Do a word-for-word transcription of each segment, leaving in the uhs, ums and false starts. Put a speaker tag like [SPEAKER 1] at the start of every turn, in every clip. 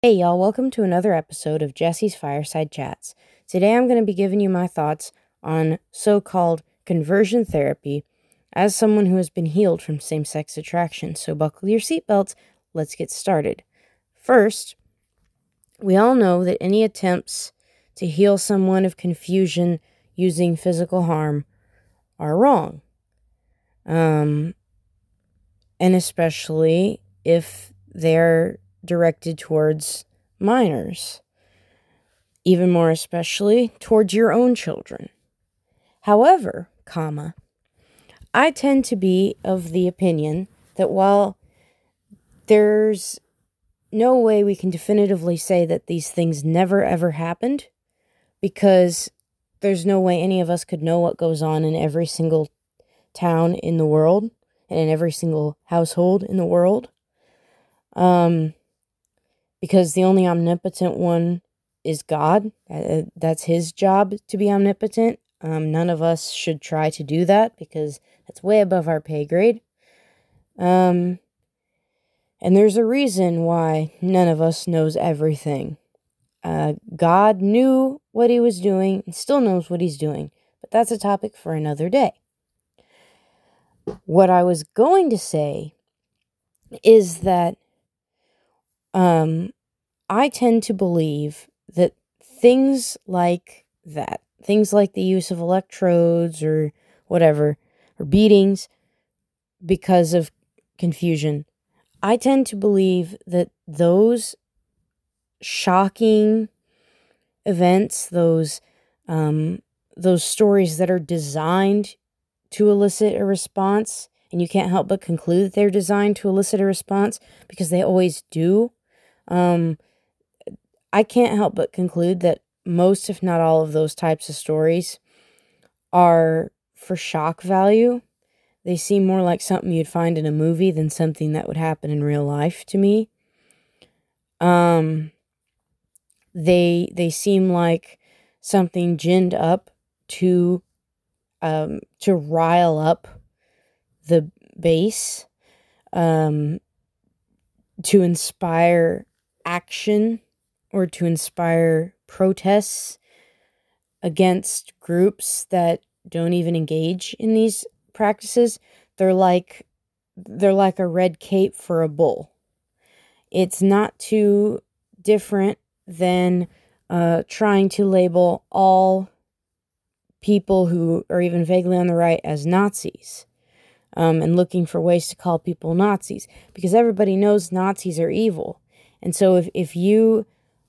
[SPEAKER 1] Hey y'all, welcome to another episode of Jesse's Fireside Chats. Today I'm going to be giving you my thoughts on so-called conversion therapy as someone who has been healed from same-sex attraction. So buckle your seatbelts, let's get started. First, we all know that any attempts to heal someone of confusion using physical harm are wrong. Um, and especially if they're directed towards minors, even more especially towards your own children. However, comma, I tend to be of the opinion that while there's no way we can definitively say that these things never ever happened, because there's no way any of us could know what goes on in every single town in the world and in every single household in the world. Um, because the only omnipotent one is God. Uh, that's his job to be omnipotent. Um, none of us should try to do that because that's way above our pay grade. Um, and there's a reason why none of us knows everything. Uh, God knew what he was doing and still knows what he's doing, but that's a topic for another day. What I was going to say is that um, I tend to believe that things like that, things like the use of electrodes or whatever, or beatings because of confusion, I tend to believe that those shocking events, those um, those stories that are designed to elicit a response, and you can't help but conclude that they're designed to elicit a response because they always do. Um, I can't help but conclude that most, if not all, of those types of stories are for shock value. They seem more like something you'd find in a movie than something that would happen in real life to me. Um, they they seem like something ginned up to um to rile up the base, um, to inspire action or to inspire protests against groups that don't even engage in these practices. They're like they're like a red cape for a bull. It's not too different than uh, trying to label all people who are even vaguely on the right as Nazis, um, and looking for ways to call people Nazis, because everybody knows Nazis are evil. And so if, if you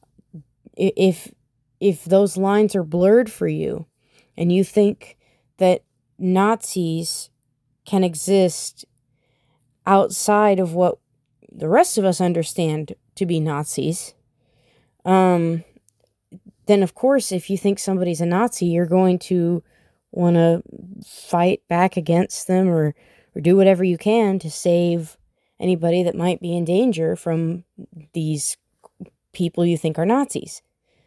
[SPEAKER 1] if if those lines are blurred for you and you think that Nazis can exist outside of what the rest of us understand to be Nazis, um, then of course, if you think somebody's a Nazi, you're going to want to fight back against them or, or do whatever you can to save anybody that might be in danger from these people you think are Nazis.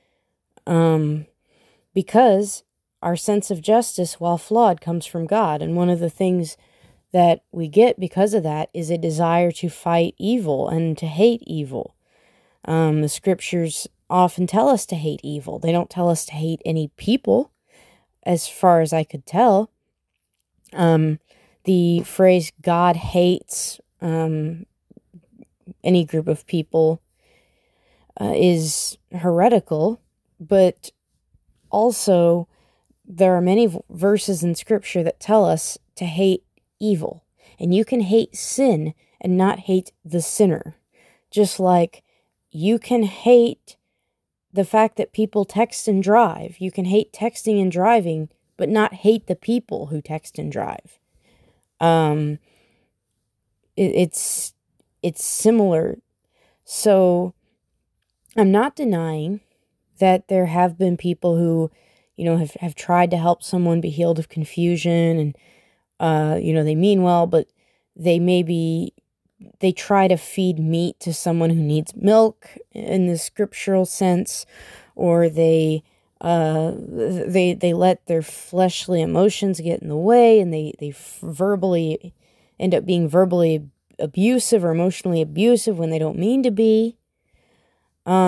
[SPEAKER 1] Um, because our sense of justice, while flawed, comes from God. And one of the things that we get because of that is a desire to fight evil and to hate evil. Um, the scriptures often tell us to hate evil. They don't tell us to hate any people, as far as I could tell. Um, the phrase God hates um, any group of people uh, is heretical, but also there are many v- verses in scripture that tell us to hate evil. And you can hate sin and not hate the sinner. Just like you can hate the fact that people text and drive. You can hate texting and driving, but not hate the people who text and drive. Um, it, it's it's similar. So I'm not denying that there have been people who, you know, have, have tried to help someone be healed of confusion, and uh, you know, they mean well, but they maybe they try to feed meat to someone who needs milk in the scriptural sense, or they uh, they they let their fleshly emotions get in the way, and they they verbally end up being verbally abusive or emotionally abusive when they don't mean to be. Um,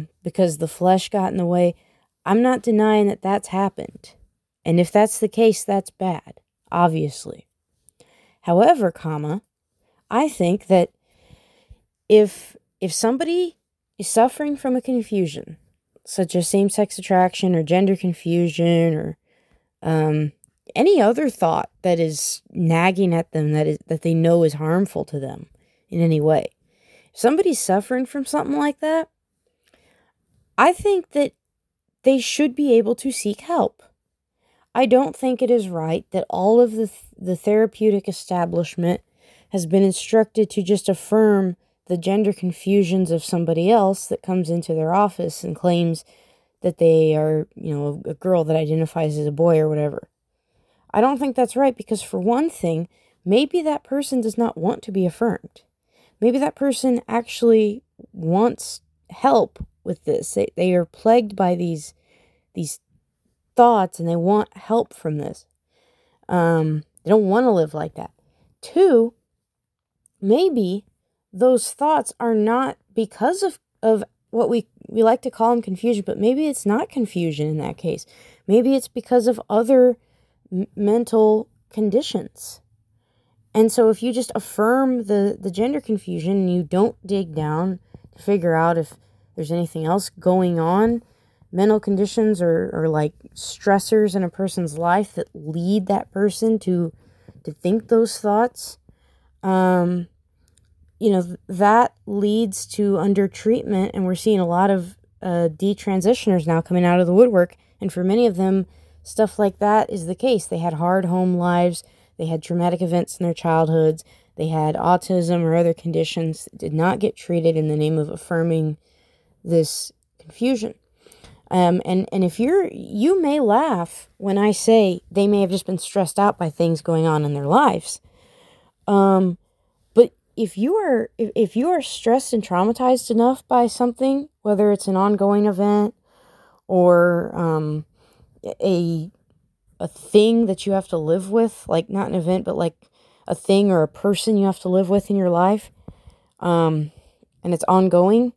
[SPEAKER 1] um, because the flesh got in the way. I'm not denying that that's happened. And if that's the case, that's bad, obviously. However, comma, I think that if if somebody is suffering from a confusion, such as same-sex attraction or gender confusion or um, any other thought that is nagging at them that is that they know is harmful to them in any way, if somebody's suffering from something like that, I think that they should be able to seek help. I don't think it is right that all of the, th- the therapeutic establishment has been instructed to just affirm the gender confusions of somebody else that comes into their office and claims that they are, you know, a girl that identifies as a boy or whatever. I don't think that's right because, for one thing, maybe that person does not want to be affirmed. Maybe that person actually wants help with this. They, they are plagued by these these thoughts and they want help from this. Um, they don't want to live like that. Two, maybe those thoughts are not because of, of what we, we like to call them confusion, but maybe it's not confusion in that case. Maybe it's because of other m- mental conditions. And so if you just affirm the, the gender confusion and you don't dig down to figure out if there's anything else going on, mental conditions or, or like stressors in a person's life that lead that person to to think those thoughts, um, you know, th- that leads to under treatment. And we're seeing a lot of uh, detransitioners now coming out of the woodwork. And for many of them, stuff like that is the case. They had hard home lives. They had traumatic events in their childhoods. They had autism or other conditions that did not get treated in the name of affirming this confusion. Um, and, and if you're, you may laugh when I say they may have just been stressed out by things going on in their lives. Um, but if you are, if, if you are stressed and traumatized enough by something, whether it's an ongoing event or, um, a, a thing that you have to live with, like not an event, but like a thing or a person you have to live with in your life, um, and it's ongoing,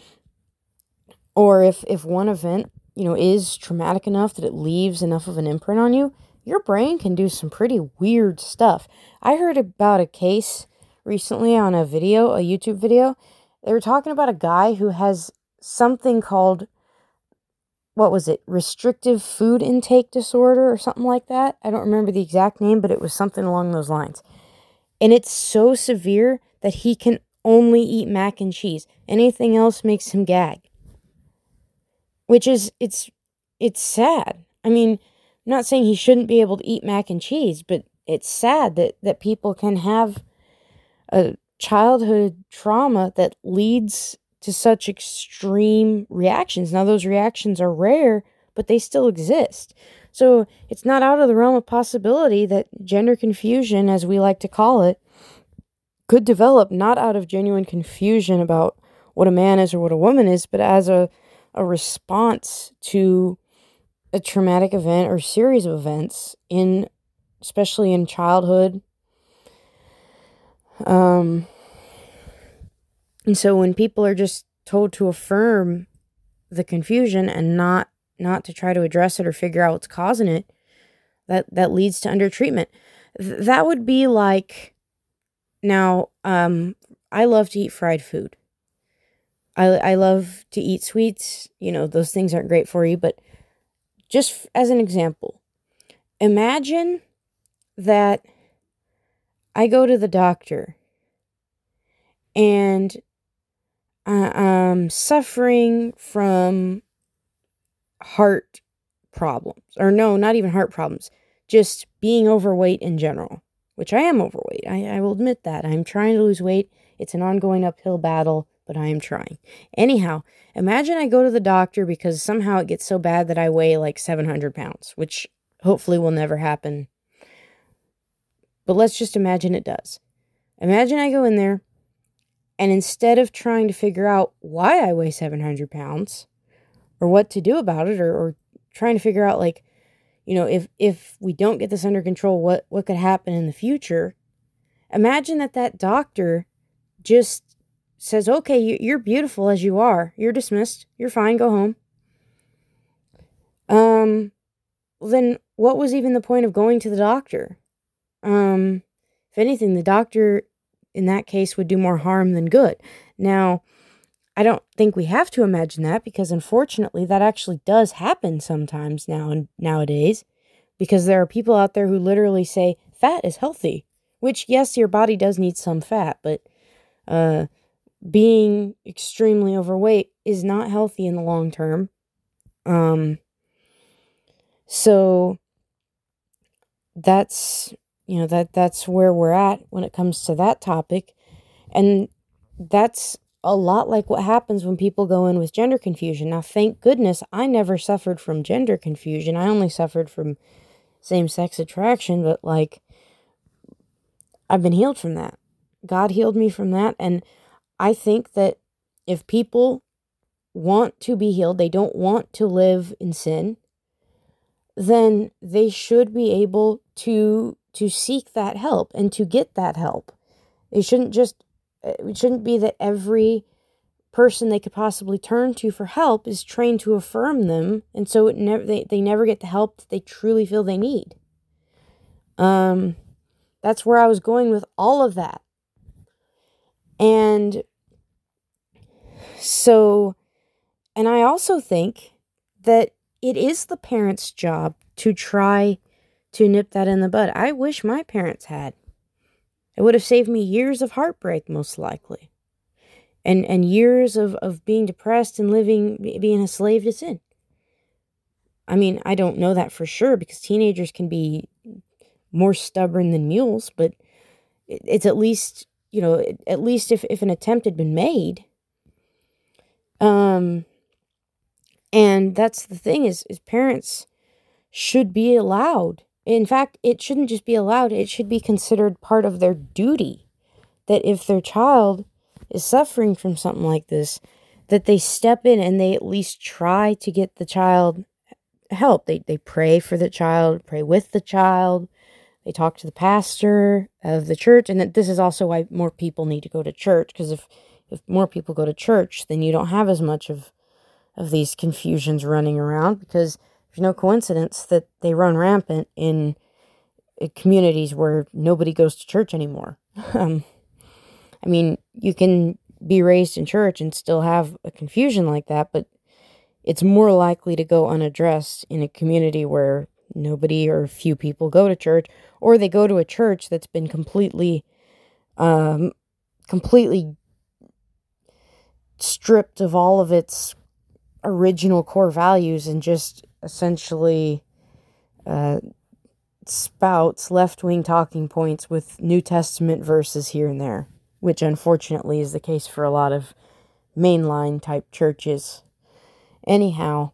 [SPEAKER 1] or if, if one event, you know, is traumatic enough that it leaves enough of an imprint on you, your brain can do some pretty weird stuff. I heard about a case recently on a video, a YouTube video. They were talking about a guy who has something called, what was it, restrictive food intake disorder or something like that. I don't remember the exact name, but it was something along those lines. And it's so severe that he can only eat mac and cheese. Anything else makes him gag. Which is, it's, it's sad. I mean, I'm not saying he shouldn't be able to eat mac and cheese, but it's sad that, that people can have a childhood trauma that leads to such extreme reactions. Now, those reactions are rare, but they still exist. So it's not out of the realm of possibility that gender confusion, as we like to call it, could develop not out of genuine confusion about what a man is or what a woman is, but as a a response to a traumatic event or series of events in, especially in childhood. Um, and so when people are just told to affirm the confusion and not, not to try to address it or figure out what's causing it, that, that leads to undertreatment. Th- that would be like, now, um, I love to eat fried food. I, I love to eat sweets. You know, those things aren't great for you, but just as an example, imagine that I go to the doctor and I'm suffering from heart problems. Or no, not even heart problems. Just being overweight in general, which I am overweight. I, I will admit that. I'm trying to lose weight. It's an ongoing uphill battle, but I am trying. Anyhow, imagine I go to the doctor because somehow it gets so bad that I weigh like seven hundred pounds, which hopefully will never happen. But let's just imagine it does. Imagine I go in there, and instead of trying to figure out why I weigh seven hundred pounds, or what to do about it, or, or trying to figure out, like, you know, if, if we don't get this under control, what, what could happen in the future, imagine that that doctor just says, okay, you're beautiful as you are. You're dismissed. You're fine. Go home. Um, then what was even the point of going to the doctor? Um, if anything, the doctor in that case would do more harm than good. Now, I don't think we have to imagine that, because unfortunately that actually does happen sometimes now and nowadays, because there are people out there who literally say fat is healthy, which, yes, your body does need some fat, but uh, being extremely overweight is not healthy in the long term. Um, so that's, you know, that that's where we're at when it comes to that topic. And that's a lot like what happens when people go in with gender confusion. Now, thank goodness I never suffered from gender confusion. I only suffered from same-sex attraction, but like, I've been healed from that. God healed me from that. And I think that if people want to be healed, they don't want to live in sin, then they should be able to to seek that help and to get that help. It shouldn't just it shouldn't be that every person they could possibly turn to for help is trained to affirm them, and so it never they, they never get the help that they truly feel they need. Um that's where I was going with all of that. And so, and I also think that it is the parents' job to try to nip that in the bud. I wish my parents had. It would have saved me years of heartbreak, most likely. And and years of, of being depressed and living, being a slave to sin. I mean, I don't know that for sure, because teenagers can be more stubborn than mules, but it's at least, you know, at least if, if an attempt had been made. Um, and that's the thing is, is parents should be allowed. In fact, it shouldn't just be allowed, it should be considered part of their duty, that if their child is suffering from something like this, that they step in and they at least try to get the child help. They they pray for the child, pray with the child. They talk to the pastor of the church. And that this is also why more people need to go to church, because if, if more people go to church, then you don't have as much of, of these confusions running around, because there's no coincidence that they run rampant in, in communities where nobody goes to church anymore. Um, I mean, you can be raised in church and still have a confusion like that, but it's more likely to go unaddressed in a community where nobody or few people go to church, or they go to a church that's been completely, um, completely stripped of all of its original core values and just essentially uh, spouts left-wing talking points with New Testament verses here and there, which unfortunately is the case for a lot of mainline type churches. Anyhow,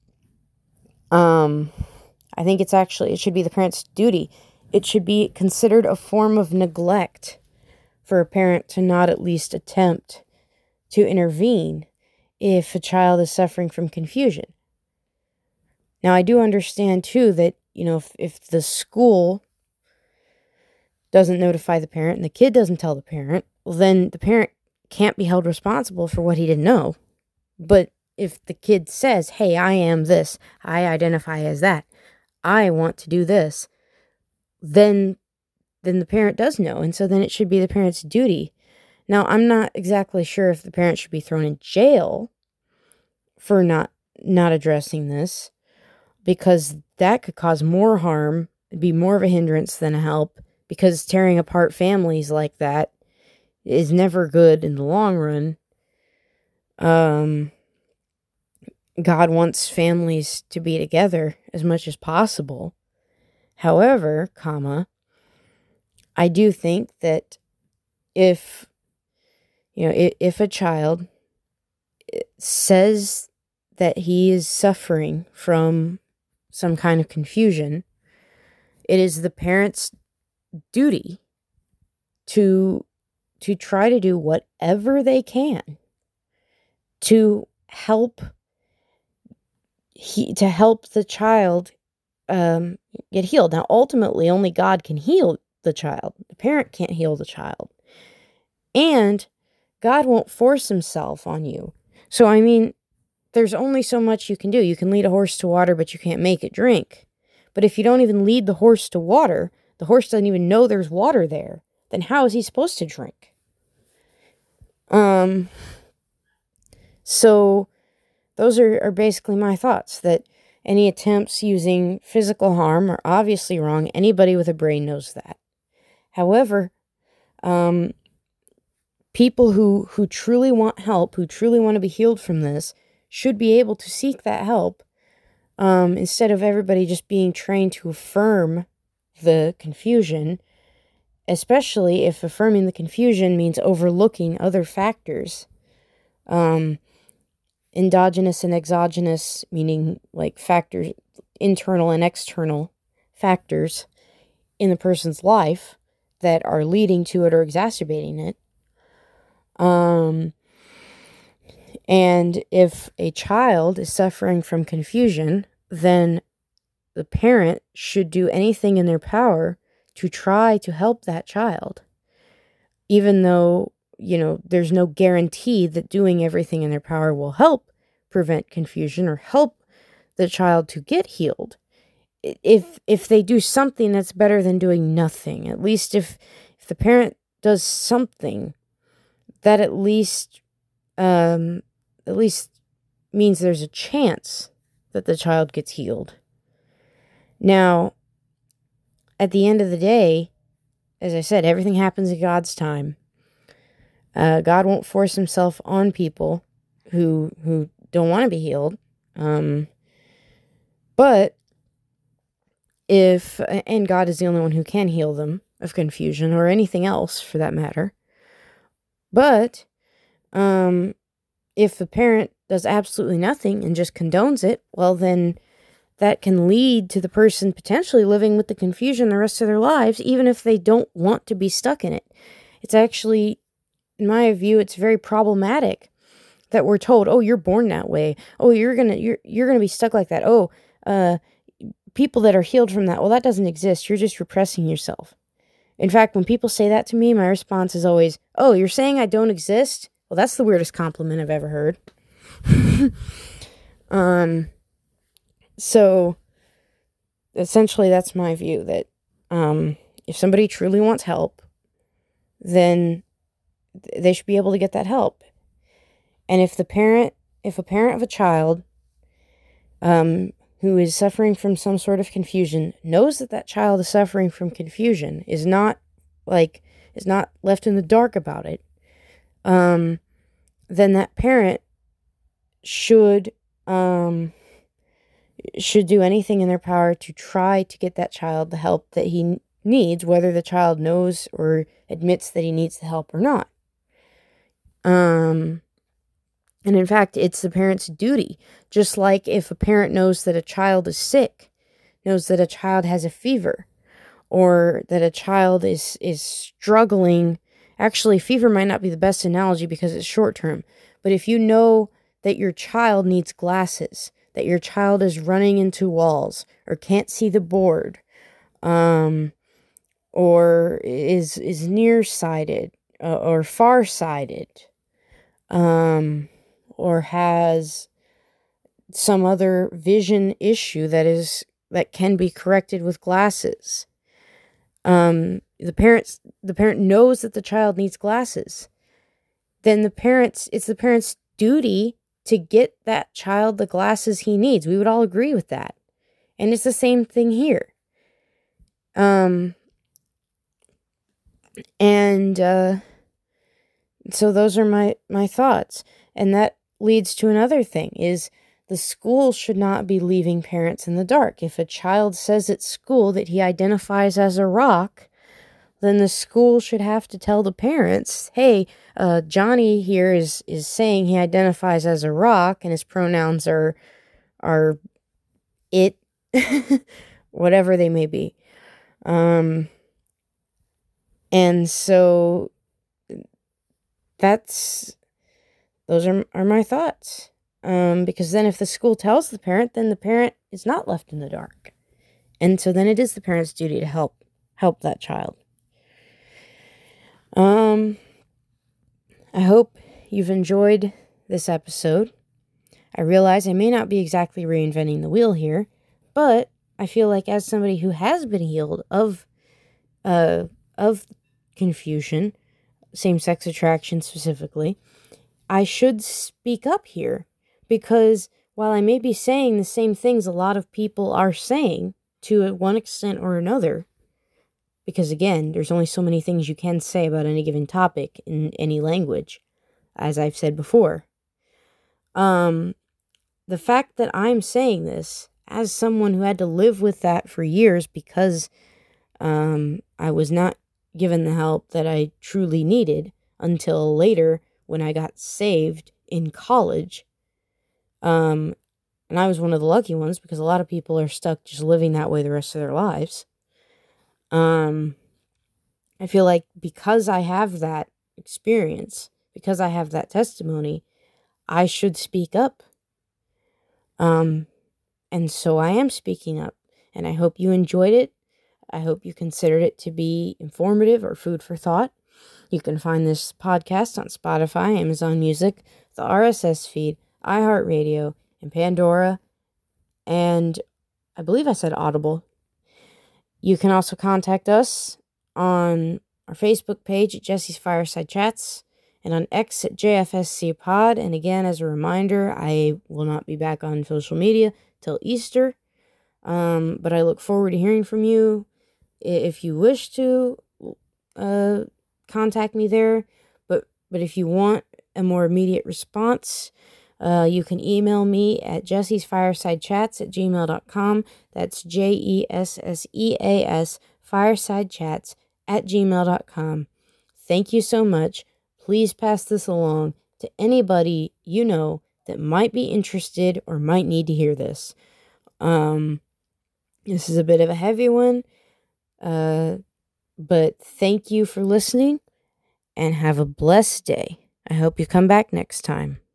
[SPEAKER 1] um, I think it's actually, it should be the parent's duty. It should be considered a form of neglect for a parent to not at least attempt to intervene if a child is suffering from confusion. Now, I do understand, too, that, you know, if, if the school doesn't notify the parent and the kid doesn't tell the parent, well, then the parent can't be held responsible for what he didn't know. But if the kid says, hey, I am this, I identify as that, I want to do this, then then the parent does know. And so then it should be the parent's duty. Now, I'm not exactly sure if the parent should be thrown in jail for not not addressing this, because that could cause more harm, be more of a hindrance than a help, because tearing apart families like that is never good in the long run. Um, God wants families to be together as much as possible. However, comma, I do think that if, you know, if, if a child says that he is suffering from some kind of confusion, it is the parent's duty to to try to do whatever they can to help he to help the child um, get healed. Now, ultimately, only God can heal the child. The parent can't heal the child. And God won't force himself on you. So, I mean, there's only so much you can do. You can lead a horse to water, but you can't make it drink. But if you don't even lead the horse to water, the horse doesn't even know there's water there, then how is he supposed to drink? Um, so those are, are basically my thoughts, that any attempts using physical harm are obviously wrong. Anybody with a brain knows that. However, um, people who, who truly want help, who truly want to be healed from this, should be able to seek that help, um, instead of everybody just being trained to affirm the confusion, especially if affirming the confusion means overlooking other factors. Um, endogenous and exogenous, meaning like factors, internal and external factors in the person's life that are leading to it or exacerbating it. Um, and if a child is suffering from confusion, then the parent should do anything in their power to try to help that child, even though, you know, there's no guarantee that doing everything in their power will help prevent confusion or help the child to get healed. If if they do something, that's better than doing nothing. At least if if the parent does something, that at least um at least means there's a chance that the child gets healed. Now, at the end of the day, as I said, everything happens in God's time. Uh, God won't force himself on people who who don't want to be healed. Um, but if, and God is the only one who can heal them of confusion or anything else for that matter. But um, if the parent does absolutely nothing and just condones it, well, then that can lead to the person potentially living with the confusion the rest of their lives, even if they don't want to be stuck in it. It's actually, in my view, it's very problematic that we're told, oh, you're born that way. Oh, you're gonna you're you're gonna be stuck like that. Oh, uh, people that are healed from that, well, that doesn't exist. You're just repressing yourself. In fact, when people say that to me, my response is always, oh, you're saying I don't exist? Well, that's the weirdest compliment I've ever heard. um, so essentially, that's my view, that um, if somebody truly wants help, then they should be able to get that help. And if the parent, if a parent of a child um, who is suffering from some sort of confusion knows that that child is suffering from confusion, is not like, is not left in the dark about it, um, then that parent should, um, should do anything in their power to try to get that child the help that he needs, whether the child knows or admits that he needs the help or not. Um, and in fact, it's the parent's duty. Just like if a parent knows that a child is sick, knows that a child has a fever, or that a child is, is struggling. Actually, fever might not be the best analogy because it's short term. But if you know that your child needs glasses, that your child is running into walls, or can't see the board, um, or is is nearsighted, uh, or farsighted, um, or has some other vision issue that is that can be corrected with glasses. Um, the parents the parent knows that the child needs glasses. Then the parents it's the parent's duty to get that child the glasses he needs. We would all agree with that. And it's the same thing here. Um, and uh, so those are my, my thoughts. And that leads to another thing, is the school should not be leaving parents in the dark. If a child says at school that he identifies as a rock, then the school should have to tell the parents, hey, uh, Johnny here is, is saying he identifies as a rock and his pronouns are, are it, whatever they may be. Um, and so that's, those are, are my thoughts. Um, because then if the school tells the parent, then the parent is not left in the dark. And so then it is the parent's duty to help, help that child. Um, I hope you've enjoyed this episode. I realize I may not be exactly reinventing the wheel here, but I feel like as somebody who has been healed of uh, of confusion, same-sex attraction specifically, I should speak up here, because while I may be saying the same things a lot of people are saying to one extent or another, because again, there's only so many things you can say about any given topic in any language, as I've said before. Um, the fact that I'm saying this as someone who had to live with that for years because um, I was not given the help that I truly needed until later when I got saved in college. Um, and I was one of the lucky ones, because a lot of people are stuck just living that way the rest of their lives. Um, I feel like because I have that experience, because I have that testimony, I should speak up. Um, and so I am speaking up, and I hope you enjoyed it. I hope you considered it to be informative or food for thought. You can find this podcast on Spotify, Amazon Music, the R S S feed, iHeartRadio, and Pandora, and I believe I said Audible. You can also contact us on our Facebook page at Jesse's Fireside Chats, and on X at J F S C Pod. And again, as a reminder, I will not be back on social media till Easter, um, but I look forward to hearing from you. If you wish to uh, contact me there, but but if you want a more immediate response, uh, you can email me at jessie's fireside chats at gmail dot com. That's J E S S E A S fireside chats at gmail dot com. Thank you so much. Please pass this along to anybody you know that might be interested or might need to hear this. Um, this is a bit of a heavy one. Uh, but thank you for listening, and have a blessed day. I hope you come back next time.